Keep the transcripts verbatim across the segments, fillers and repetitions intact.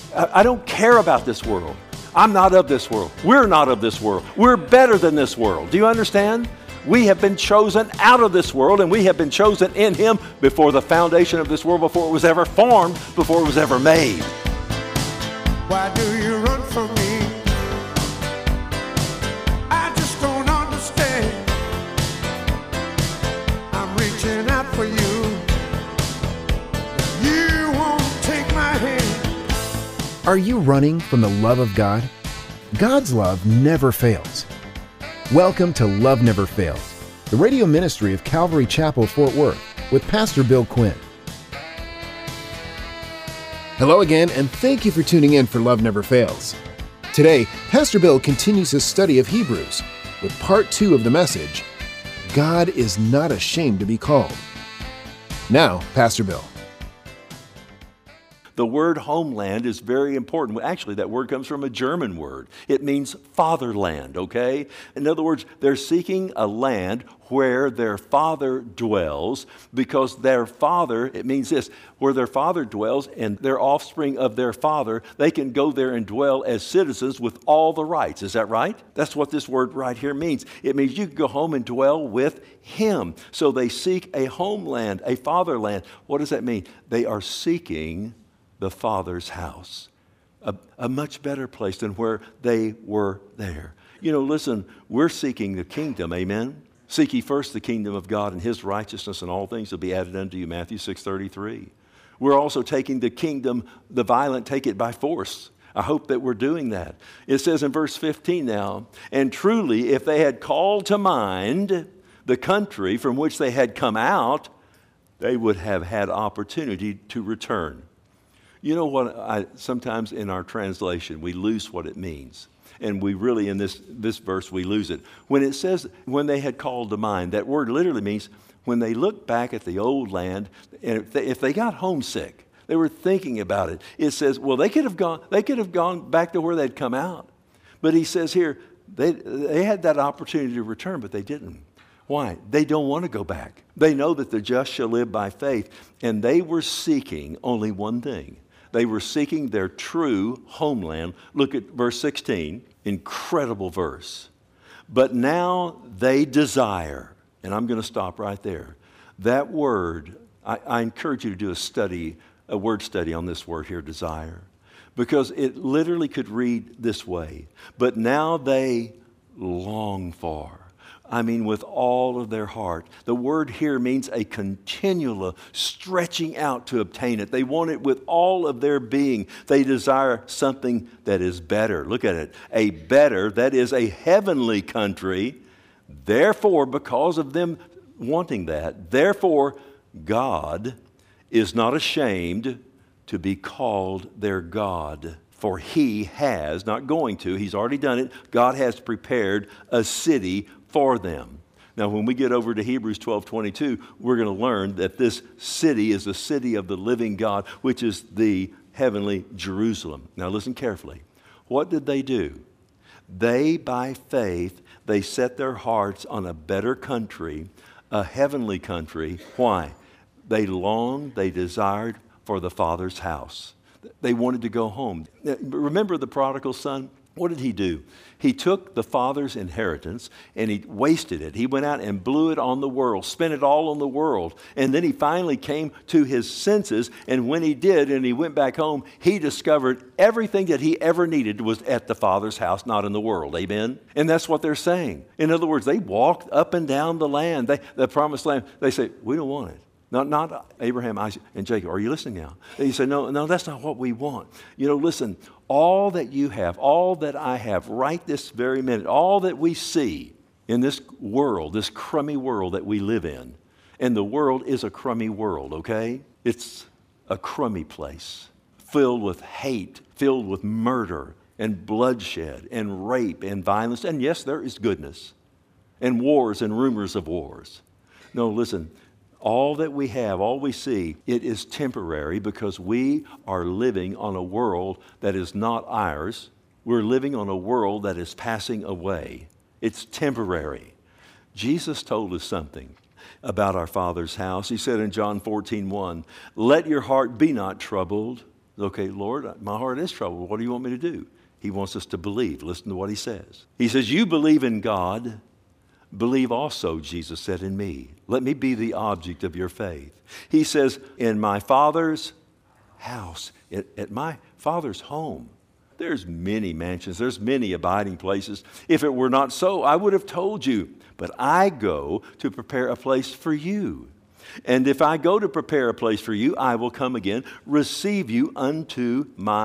I, I don't care about this world. I'm not of this world. We're not of this world. We're better than this world. Do you understand? We have been chosen out of this world, and we have been chosen in Him before the foundation of this world, before it was ever formed, before it was ever made. Why do you run from me? I just don't understand. I'm reaching out for you. You won't take my hand. Are you running from the love of God? God's love never fails. Welcome to Love Never Fails, the radio ministry of Calvary Chapel, Fort Worth, with Pastor Bill Quinn. Hello again, and thank you for tuning in for Love Never Fails. Today, Pastor Bill continues his study of Hebrews with part two of the message, God is not ashamed to be called. Now, Pastor Bill. The word homeland is very important. Actually, that word comes from a German word. It means fatherland, okay? In other words, they're seeking a land where their father dwells, because their father, it means this, where their father dwells and their offspring of their father, they can go there and dwell as citizens with all the rights. Is that right? That's what this word right here means. It means you can go home and dwell with Him. So they seek a homeland, a fatherland. What does that mean? They are seeking the Father's house, a, a much better place than where they were there. You know, listen, we're seeking the kingdom, amen? Seek ye first the kingdom of God and His righteousness, and all things will be added unto you, Matthew six thirty-three. We're also taking the kingdom, the violent take it by force. I hope that we're doing that. It says in verse fifteen now, and truly if they had called to mind the country from which they had come out, they would have had opportunity to return. You know what, I, sometimes in our translation, we lose what it means. And we really, in this, this verse, we lose it. When it says, when they had called to mind, that word literally means when they looked back at the old land, and if they, if they got homesick, they were thinking about it. It says, well, they could have gone, they could have gone back to where they'd come out. But he says here, they, they had that opportunity to return, but they didn't. Why? They don't want to go back. They know that the just shall live by faith. And they were seeking only one thing. They were seeking their true homeland. Look at verse sixteen, incredible verse. But now they desire, and I'm going to stop right there. That word, I, I encourage you to do a study, a word study on this word here, desire, because it literally could read this way. But now they long for. I mean, with all of their heart. The word here means a continual stretching out to obtain it. They want it with all of their being. They desire something that is better. Look at it. A better, that is a heavenly country. Therefore, because of them wanting that, therefore, God is not ashamed to be called their God. For He has, not going to, He's already done it. God has prepared a city for them. Now, when we get over to Hebrews twelve twenty-two, we're going to learn that this city is the city of the living God, which is the heavenly Jerusalem. Now, listen carefully. What did they do? They, by faith, they set their hearts on a better country, a heavenly country. Why? They longed, they desired for the Father's house. They wanted to go home. Remember the prodigal son? What did he do? He took the father's inheritance and he wasted it. He went out and blew it on the world, spent it all on the world. And then he finally came to his senses. And when he did and he went back home, he discovered everything that he ever needed was at the Father's house, not in the world. Amen? And that's what they're saying. In other words, they walked up and down the land, they, the promised land. They say, we don't want it. Not, not Abraham, Isaac, and Jacob. Are you listening now? And you say, no, no, that's not what we want. You know, listen, all that you have, all that I have right this very minute, all that we see in this world, this crummy world that we live in, and the world is a crummy world, okay? It's a crummy place, filled with hate, filled with murder and bloodshed and rape and violence. And yes, there is goodness and wars and rumors of wars. No, listen. All that we have, all we see, it is temporary because we are living on a world that is not ours. We're living on a world that is passing away. It's temporary. Jesus told us something about our Father's house. He said in John fourteen one, let your heart be not troubled. Okay, Lord, my heart is troubled. What do you want me to do? He wants us to believe. Listen to what he says. He says, you believe in God, believe also, Jesus said, in me. Let me be the object of your faith. He says, in my Father's house, at, at my Father's home, there's many mansions, there's many abiding places. If it were not so, I would have told you. But I go to prepare a place for you. And if I go to prepare a place for you, I will come again, receive you unto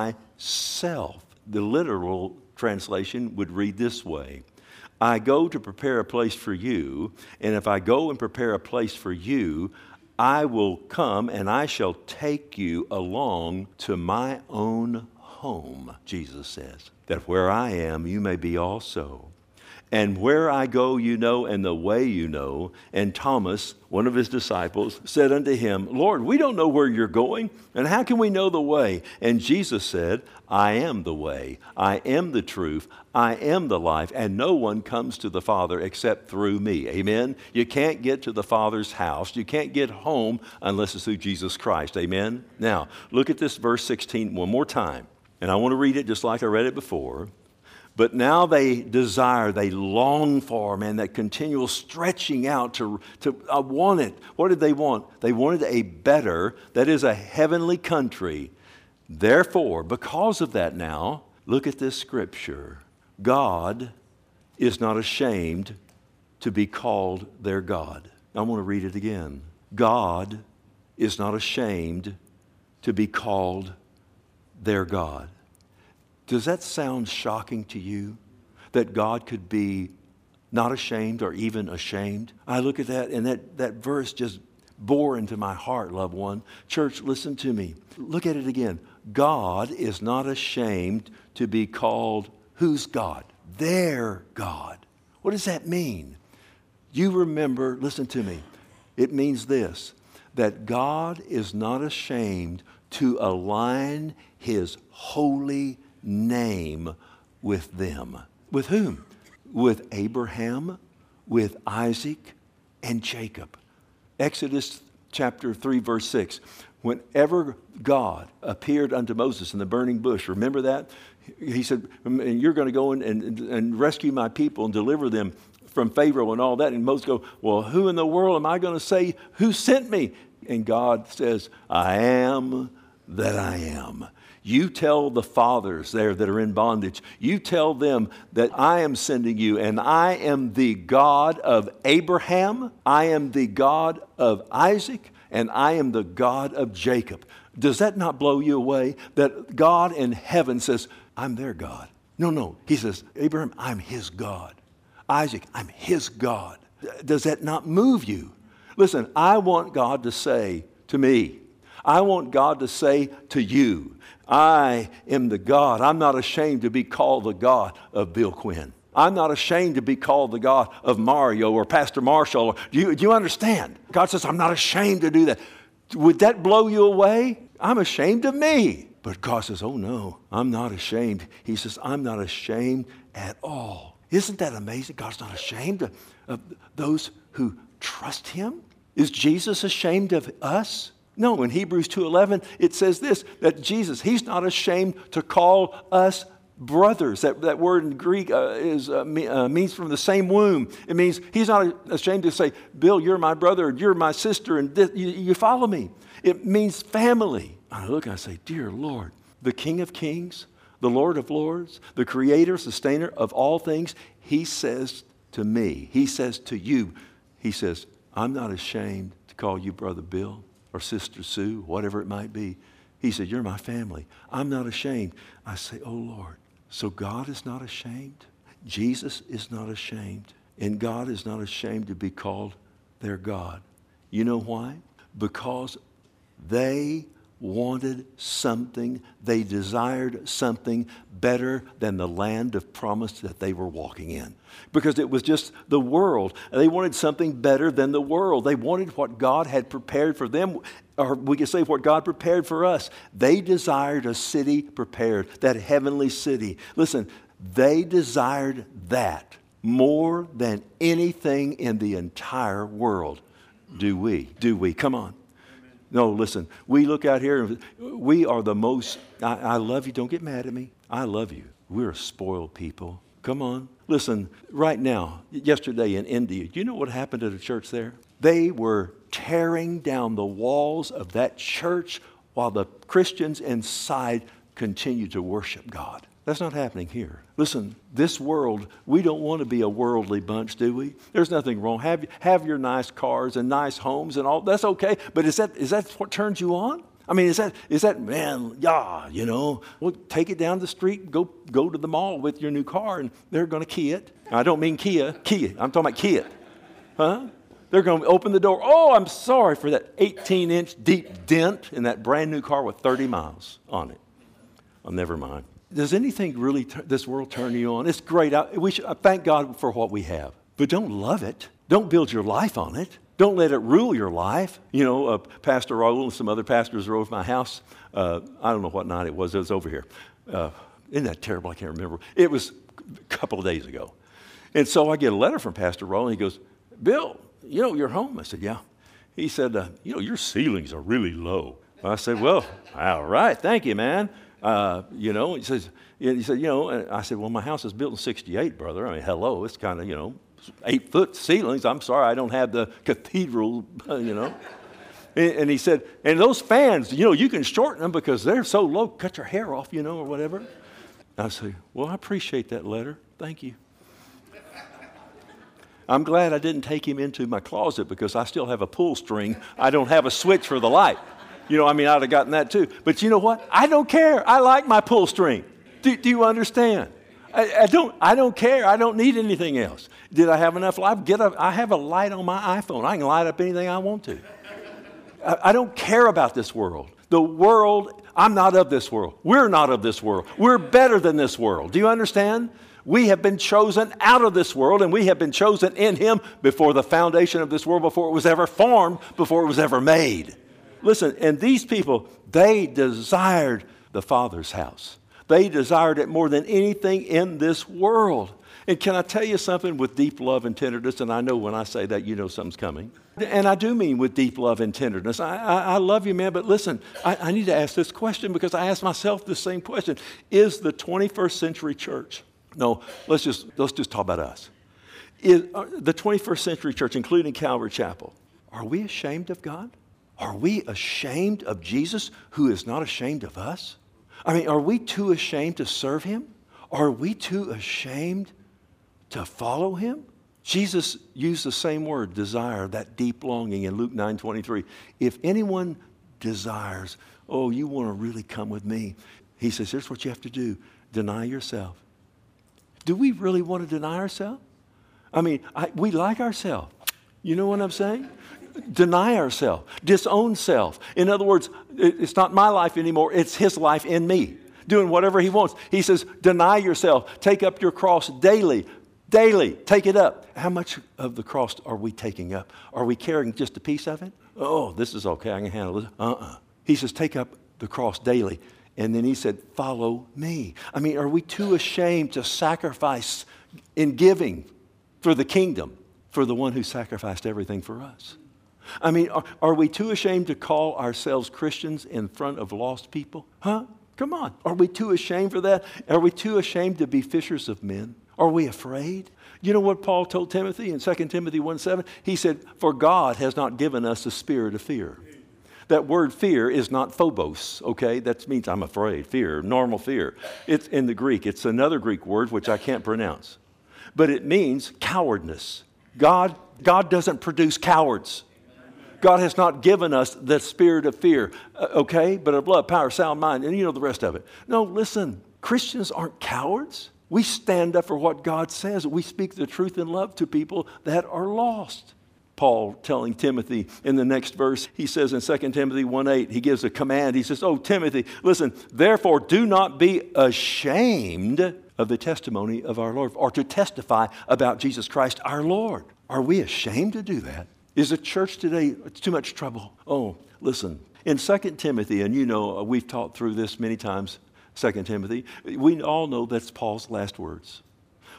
myself. The literal translation would read this way. I go to prepare a place for you, and if I go and prepare a place for you, I will come and I shall take you along to my own home, Jesus says, that where I am, you may be also. And where I go, you know, and the way you know. And Thomas, one of his disciples, said unto him, Lord, we don't know where you're going, and how can we know the way? And Jesus said, I am the way, I am the truth, I am the life, and no one comes to the Father except through me. Amen? You can't get to the Father's house. You can't get home unless it's through Jesus Christ. Amen? Now, look at this verse sixteen one more time. And I want to read it just like I read it before. But now they desire, they long for, man, that continual stretching out to, to I want it. What did they want? They wanted a better, that is a heavenly country. Therefore, because of that now, look at this scripture. God is not ashamed to be called their God. I want to read it again. God is not ashamed to be called their God. Does that sound shocking to you? That God could be not ashamed or even ashamed? I look at that and that, that verse just bore into my heart, loved one. Church, listen to me. Look at it again. God is not ashamed to be called whose God? Their God. What does that mean? You remember, listen to me. It means this, that God is not ashamed to align his holy name with them. With whom? With Abraham, with Isaac, and Jacob. Exodus chapter three, verse six. Whenever God appeared unto Moses in the burning bush, remember that? He said, you're going to go in and, and rescue my people and deliver them from Pharaoh and all that. And Moses goes, well, who in the world am I going to say who sent me? And God says, I am that I am. You tell the fathers there that are in bondage, you tell them that I am sending you, and I am the God of Abraham, I am the God of Isaac, and I am the God of Jacob. Does that not blow you away? That God in heaven says, I'm their God. No, no. He says, Abraham, I'm his God. Isaac, I'm his God. Does that not move you? Listen, I want God to say to me, I want God to say to you, I am the God. I'm not ashamed to be called the God of Bill Quinn. I'm not ashamed to be called the God of Mario or Pastor Marshall. Do you, do you understand? God says, I'm not ashamed to do that. Would that blow you away? I'm ashamed of me. But God says, oh no, I'm not ashamed. He says, I'm not ashamed at all. Isn't that amazing? God's not ashamed of, of those who trust him. Is Jesus ashamed of us? No, in Hebrews two eleven, it says this, that Jesus, he's not ashamed to call us brothers. That, that word in Greek uh, is, uh, me, uh, means from the same womb. It means he's not ashamed to say, Bill, you're my brother, you're my sister, and this, you, you follow me. It means family. I look and I say, dear Lord, the King of Kings, the Lord of Lords, the creator, sustainer of all things, he says to me, he says to you, he says, I'm not ashamed to call you Brother Bill or Sister Sue, whatever it might be. He said, you're my family. I'm not ashamed. I say, oh Lord, so God is not ashamed? Jesus is not ashamed. And God is not ashamed to be called their God. You know why? Because they wanted something, they desired something better than the land of promise that they were walking in. Because it was just the world. They wanted something better than the world. They wanted what God had prepared for them, or we could say what God prepared for us. They desired a city prepared, that heavenly city. Listen, they desired that more than anything in the entire world. Do we? Do we? Come on. No, listen, we look out here, and we are the most, I, I love you, don't get mad at me. I love you. We're a spoiled people. Come on. Listen, right now, yesterday in India, do you know what happened to the church there? They were tearing down the walls of that church while the Christians inside continued to worship God. That's not happening here. Listen, this world, we don't want to be a worldly bunch, do we? There's nothing wrong. Have, have your nice cars and nice homes and all. That's okay. But is that is that what turns you on? I mean, is that, is that man, yeah, you know, well, take it down the street and go, go to the mall with your new car and they're going to key it. I don't mean Kia, Kia. I'm talking about key it. Huh? They're going to open the door. Oh, I'm sorry for that eighteen-inch deep dent in that brand new car with thirty miles on it. Oh, never mind. Does anything really, t- this world turn you on? It's great. I, we should, I thank God for what we have. But don't love it. Don't build your life on it. Don't let it rule your life. You know, uh, Pastor Raul and some other pastors were over my house. Uh, I don't know what night it was. It was over here. Uh, isn't that terrible? I can't remember. It was a couple of days ago. And so I get a letter from Pastor Raul, and he goes, Bill, you know, you're home. I said, yeah. He said, uh, you know, your ceilings are really low. I said, well, all right. Thank you, man. Uh, you know, he says, he said, you know, I said, well, my house is built in sixty-eight, brother. I mean, hello, it's kind of, you know, eight foot ceilings. I'm sorry, I don't have the cathedral, you know. and, and he said, and those fans, you know, you can shorten them because they're so low, cut your hair off, you know, or whatever. I said, well, I appreciate that letter. Thank you. I'm glad I didn't take him into my closet because I still have a pull string. I don't have a switch for the light. You know, I mean, I'd have gotten that too. But you know what? I don't care. I like my pull string. Do, do you understand? I, I don't I don't care. I don't need anything else. Did I have enough light? Get up. I have a light on my iPhone. I can light up anything I want to. I, I don't care about this world. The world, I'm not of this world. We're not of this world. We're better than this world. Do you understand? We have been chosen out of this world, and we have been chosen in Him before the foundation of this world, before it was ever formed, before it was ever made. Listen, and these people, they desired the Father's house. They desired it more than anything in this world. And can I tell you something with deep love and tenderness? And I know when I say that, you know something's coming. And I do mean with deep love and tenderness. I, I, I love you, man, but listen, I, I need to ask this question because I ask myself the same question. Is the twenty-first century church, no, let's just, let's just talk about us. Is, uh, the twenty-first century church, including Calvary Chapel, are we ashamed of God? Are we ashamed of Jesus who is not ashamed of us? I mean, are we too ashamed to serve Him? Are we too ashamed to follow Him? Jesus used the same word, desire, that deep longing in Luke nine twenty-three. If anyone desires, oh, you want to really come with me, He says, here's what you have to do. Deny yourself. Do we really want to deny ourselves? I mean, I, we like ourselves. You know what I'm saying? Deny ourselves, disown self. In other words, it's not my life anymore, it's His life in me, doing whatever He wants. He says, deny yourself, take up your cross daily, daily, take it up. How much of the cross are we taking up? Are we carrying just a piece of it? Oh, this is okay, I can handle this. Uh-uh. He says, take up the cross daily. And then He said, follow me. I mean, are we too ashamed to sacrifice in giving for the kingdom, for the one who sacrificed everything for us? I mean, are, are we too ashamed to call ourselves Christians in front of lost people? Huh? Come on. Are we too ashamed for that? Are we too ashamed to be fishers of men? Are we afraid? You know what Paul told Timothy in Second Timothy one seven? He said, for God has not given us a spirit of fear. That word fear is not phobos, okay? That means I'm afraid, fear, normal fear. It's in the Greek. It's another Greek word which I can't pronounce. But it means cowardness. God, God doesn't produce cowards. God has not given us the spirit of fear, uh, okay? But of love, power, sound mind, and you know the rest of it. No, listen, Christians aren't cowards. We stand up for what God says. We speak the truth in love to people that are lost. Paul telling Timothy in the next verse, he says in Second Timothy one eight, he gives a command. He says, oh, Timothy, listen, therefore do not be ashamed of the testimony of our Lord, or to testify about Jesus Christ our Lord. Are we ashamed to do that? Is the church today, it's too much trouble? Oh, listen, in Second Timothy, and you know, we've taught through this many times, Second Timothy, we all know that's Paul's last words.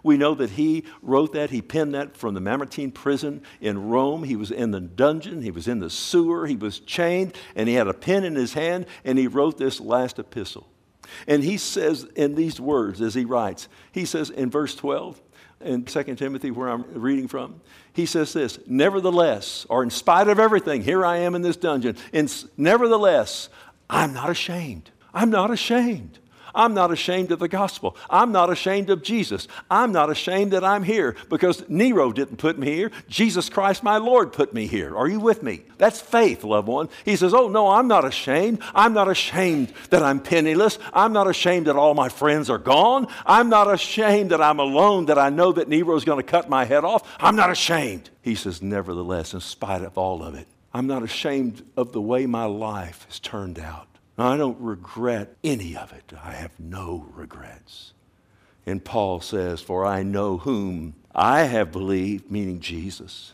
We know that he wrote that, he penned that from the Mamertine prison in Rome. He was in the dungeon, he was in the sewer, he was chained, and he had a pen in his hand, and he wrote this last epistle. And he says in these words as he writes, he says in verse twelve, in Second Timothy, where I'm reading from, he says this, nevertheless, or in spite of everything, here I am in this dungeon, and nevertheless, I'm not ashamed. I'm not ashamed. I'm not ashamed of the gospel. I'm not ashamed of Jesus. I'm not ashamed that I'm here because Nero didn't put me here. Jesus Christ, my Lord, put me here. Are you with me? That's faith, loved one. He says, oh, no, I'm not ashamed. I'm not ashamed that I'm penniless. I'm not ashamed that all my friends are gone. I'm not ashamed that I'm alone, that I know that Nero's going to cut my head off. I'm not ashamed. He says, nevertheless, in spite of all of it, I'm not ashamed of the way my life has turned out. I don't regret any of it. I have no regrets. And Paul says, for I know whom I have believed, meaning Jesus.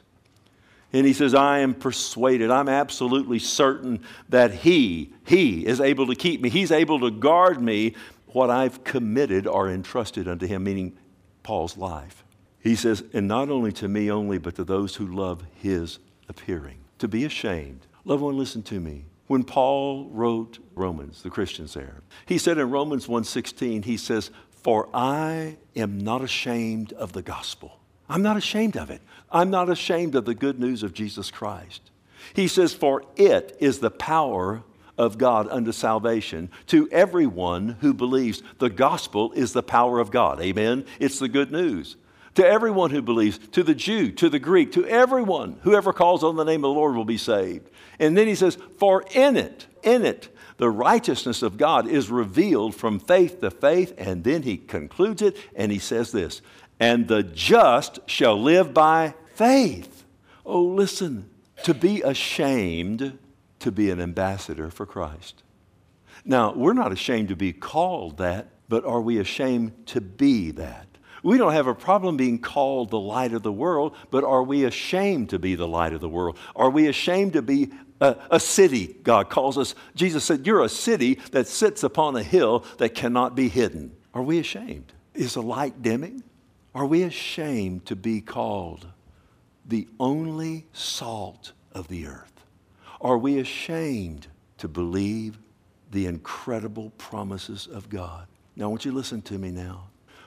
And he says, I am persuaded, I'm absolutely certain that he, he is able to keep me. He's able to guard me, what I've committed or entrusted unto him, meaning Paul's life. He says, and not only to me only, but to those who love his appearing. To be ashamed. Loved one, listen to me. When Paul wrote Romans, the Christians there, he said in Romans one sixteen, he says, for I am not ashamed of the gospel. I'm not ashamed of it. I'm not ashamed of the good news of Jesus Christ. He says, for it is the power of God unto salvation to everyone who believes. The gospel is the power of God. Amen? It's the good news. To everyone who believes, to the Jew, to the Greek, to everyone, whoever calls on the name of the Lord will be saved. And then he says, for in it, in it, the righteousness of God is revealed from faith to faith. And then he concludes it and he says this, and the just shall live by faith. Oh, listen, to be ashamed to be an ambassador for Christ. Now, we're not ashamed to be called that, but are we ashamed to be that? We don't have a problem being called the light of the world, but are we ashamed to be the light of the world? Are we ashamed to be a, a city, God calls us? Jesus said, you're a city that sits upon a hill that cannot be hidden. Are we ashamed? Is the light dimming? Are we ashamed to be called the only salt of the earth? Are we ashamed to believe the incredible promises of God? Now, I want you to listen to me now.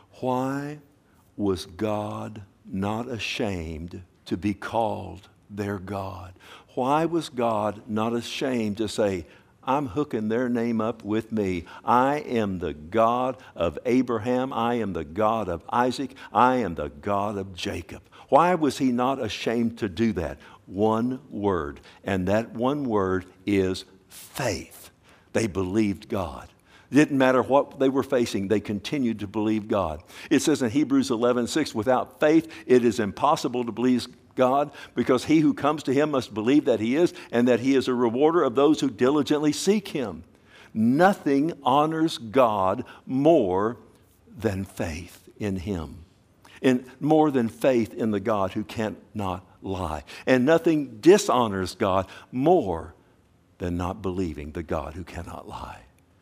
Why was God not ashamed to be called their God? Why was God not ashamed to say, I'm hooking their name up with me. I am the God of Abraham. I am the God of Isaac. I am the God of Jacob. Why was he not ashamed to do that? One word, and that one word is faith. They believed God. It didn't matter what they were facing, they continued to believe God. It says in Hebrews eleven six, without faith it is impossible to please God, because he who comes to him must believe that he is, and that he is a rewarder of those who diligently seek him. Nothing honors God more than faith in him, and more than faith in the God who cannot lie. And nothing dishonors God more than not believing the God who cannot lie.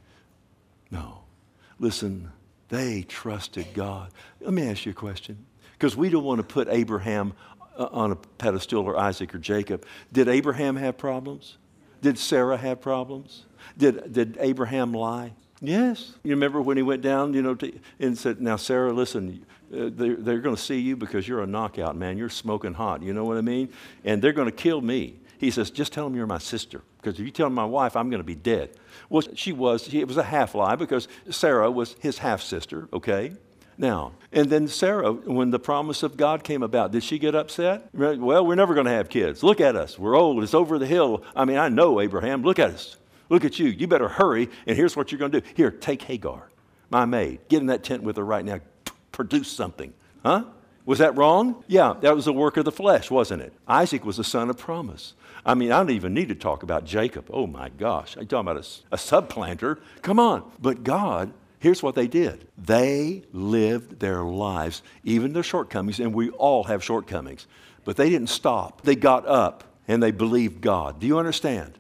No. Listen, they trusted God. Let me ask you a question, because we don't want to put Abraham on a pedestal, or Isaac or Jacob. Did Abraham have problems? Did Sarah have problems? Did, did Abraham lie? Yes. You remember when he went down, you know, to, and said, now, Sarah, listen, uh, they're, they're going to see you because you're a knockout, man. You're smoking hot. You know what I mean? And they're going to kill me. He says, just tell them you're my sister, because if you tell them my wife, I'm going to be dead. Well, she was, she, it was a half lie, because Sarah was his half sister, okay? Now, and then Sarah, when the promise of God came about, did she get upset? Well, we're never going to have kids. Look at us. We're old. It's over the hill. I mean, I know, Abraham. Look at us. Look at you. You better hurry, and here's what you're going to do. Here, take Hagar, my maid. Get in that tent with her right now. Produce something. Huh? Was that wrong? Yeah, that was the work of the flesh, wasn't it? Isaac was the son of promise. I mean, I don't even need to talk about Jacob. Oh, my gosh. I'm talking about a, a subplanter. Come on. But God, here's what they did. They lived their lives, even their shortcomings, and we all have shortcomings. But they didn't stop. They got up, and they believed God. Do you understand?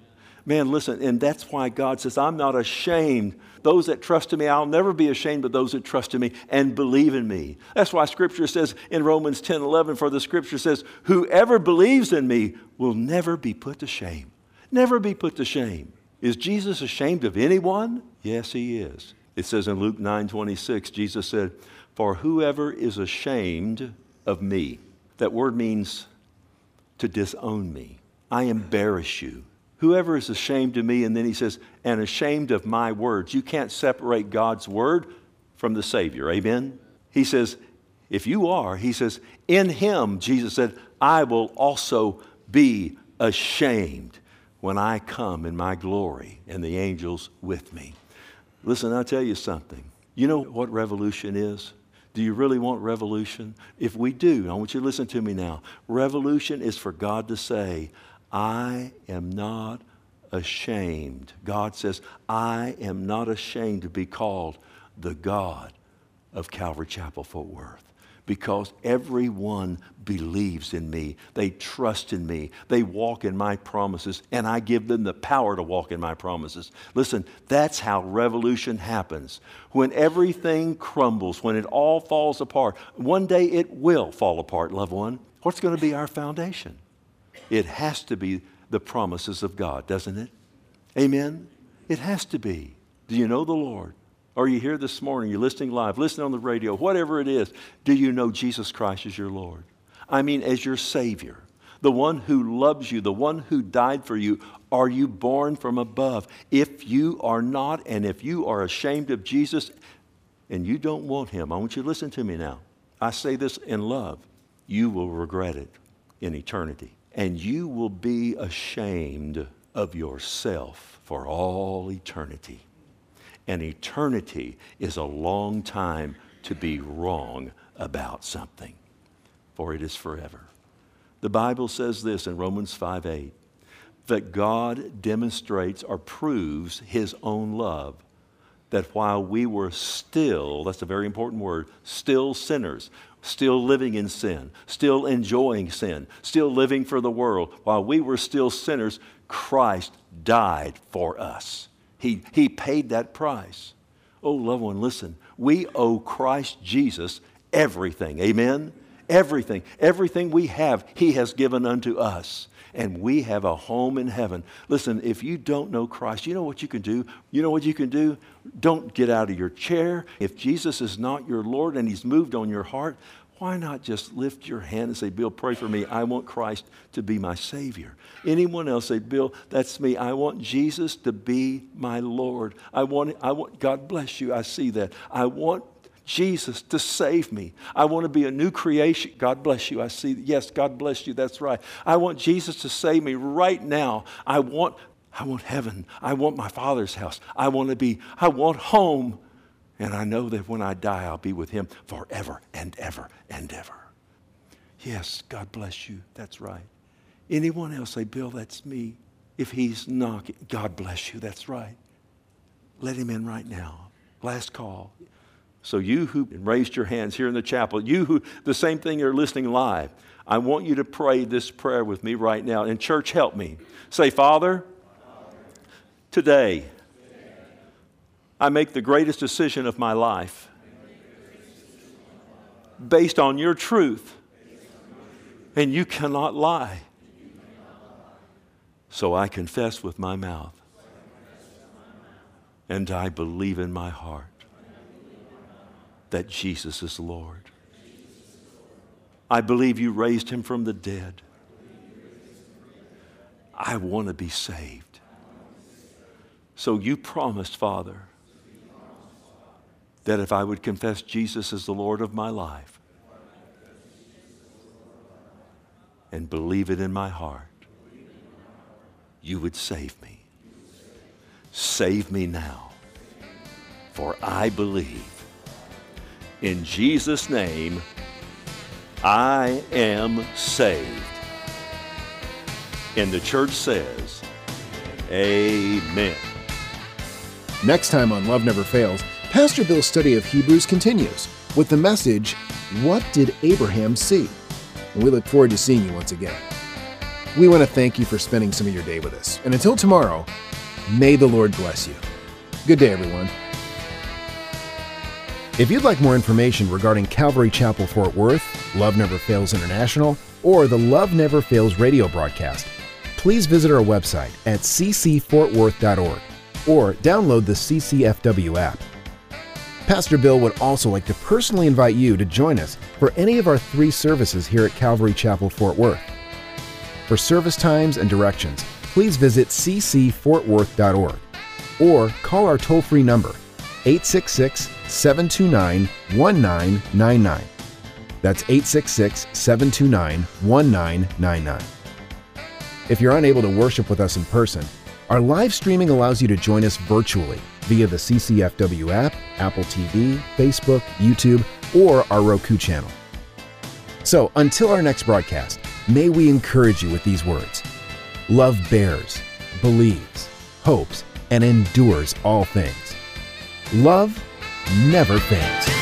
Man, listen, and that's why God says, I'm not ashamed. Those that trust in me, I'll never be ashamed of those that trust in me and believe in me. That's why Scripture says in Romans ten eleven, for the Scripture says, whoever believes in me will never be put to shame. Never be put to shame. Is Jesus ashamed of anyone? Yes, he is. It says in Luke nine twenty-six, Jesus said, for whoever is ashamed of me. That word means to disown me. I embarrass you. Whoever is ashamed of me, and then he says, and ashamed of my words. You can't separate God's word from the Savior. Amen? He says, if you are, he says, in him, Jesus said, I will also be ashamed when I come in my glory and the angels with me. Listen, I'll tell you something. You know what revolution is? Do you really want revolution? If we do, I want you to listen to me now. Revolution is for God to say, I am not ashamed. God says, I am not ashamed to be called the God of Calvary Chapel, Fort Worth. Because everyone believes in me. They trust in me. They walk in my promises, and I give them the power to walk in my promises. Listen, that's how revolution happens. When everything crumbles, when it all falls apart, one day it will fall apart, loved one. What's going to be our foundation? It has to be the promises of God, doesn't it? Amen? It has to be. Do you know the Lord? Are you here this morning? You're listening live, listening on the radio, whatever it is. Do you know Jesus Christ as your Lord? I mean, as your Savior, the one who loves you, the one who died for you. Are you born from above? If you are not, and if you are ashamed of Jesus and you don't want him, I want you to listen to me now. I say this in love. You will regret it in eternity. And you will be ashamed of yourself for all eternity. And eternity is a long time to be wrong about something, for it is forever. The Bible says this in Romans five eight, that God demonstrates or proves his own love, that while we were still, that's a very important word, still sinners, still living in sin, still enjoying sin, still living for the world, while we were still sinners, Christ died for us. He, he paid that price. Oh, loved one, listen. We owe Christ Jesus everything. Amen? Everything. Everything we have, he has given unto us. And we have a home in heaven. Listen, if you don't know Christ, you know what you can do? You know what you can do? Don't get out of your chair. If Jesus is not your Lord and he's moved on your heart, why not just lift your hand and say, Bill, pray for me. I want Christ to be my Savior. Anyone else say, Bill, that's me. I want Jesus to be my Lord. I want, I want, God bless you. I see that. I want Jesus to save me. I want to be a new creation. God bless you. I see, yes, God bless you. That's right. I want Jesus to save me right now. I want, I want heaven. I want my Father's house. I want to be, I want home. And I know that when I die, I'll be with him forever and ever and ever. Yes, God bless you. That's right. Anyone else say, Bill, that's me. If he's knocking, God bless you. That's right. Let him in right now. Last call. So you who raised your hands here in the chapel, you who, the same thing, are listening live, I want you to pray this prayer with me right now. And church, help me. Say, Father, today, I make the greatest decision of my life based on your truth, and you cannot lie. So I confess with my mouth, and I believe in my heart that Jesus is Lord. I believe you raised him from the dead. I want to be saved. So you promised, Father, that if I would confess Jesus as the Lord of my life and believe it in my heart, you would save me. Save me now, for I believe. In Jesus' name, I am saved. And the church says, amen. Next time on Love Never Fails, Pastor Bill's study of Hebrews continues with the message, What Did Abraham See? And we look forward to seeing you once again. we want to thank you for spending some of your day with us. And until tomorrow, may the Lord bless you. Good day, everyone. If you'd like more information regarding Calvary Chapel Fort Worth, Love Never Fails International, or the Love Never Fails radio broadcast, please visit our website at c c fort worth dot org or download the C C F W app. Pastor Bill would also like to personally invite you to join us for any of our three services here at Calvary Chapel Fort Worth. For service times and directions, please visit c c fort worth dot org or call our toll-free number eight six six, seven two nine, one nine nine nine. That's eight six six, seven two nine, one nine nine nine. If you're unable to worship with us in person, our live streaming allows you to join us virtually via the C C F W app, Apple T V, Facebook, YouTube, or our Roku channel. So until our next broadcast, may we encourage you with these words. Love bears, believes, hopes, and endures all things. Love never fails.